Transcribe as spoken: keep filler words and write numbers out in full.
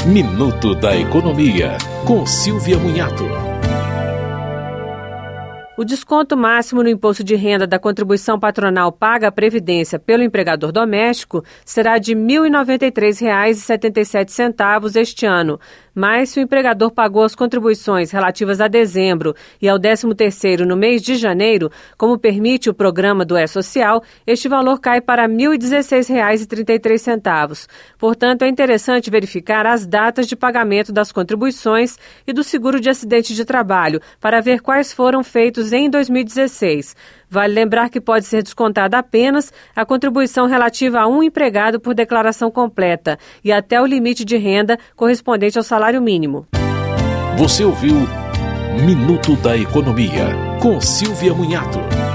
Minuto da Economia, com Silvia Munhato. O desconto máximo no imposto de renda da contribuição patronal paga à Previdência pelo empregador doméstico será de mil e noventa e três reais e setenta e sete centavos este ano. Mas se o empregador pagou as contribuições relativas a dezembro e ao décimo terceiro no mês de janeiro, como permite o programa do E-Social, este valor cai para mil e dezesseis reais e trinta e três centavos. Portanto, é interessante verificar as datas de pagamento das contribuições e do seguro de acidente de trabalho para ver quais foram feitos em dois mil e dezesseis. Vale lembrar que pode ser descontada apenas a contribuição relativa a um empregado por declaração completa e até o limite de renda correspondente ao salário mínimo. Você ouviu Minuto da Economia, com Silvia Munhato.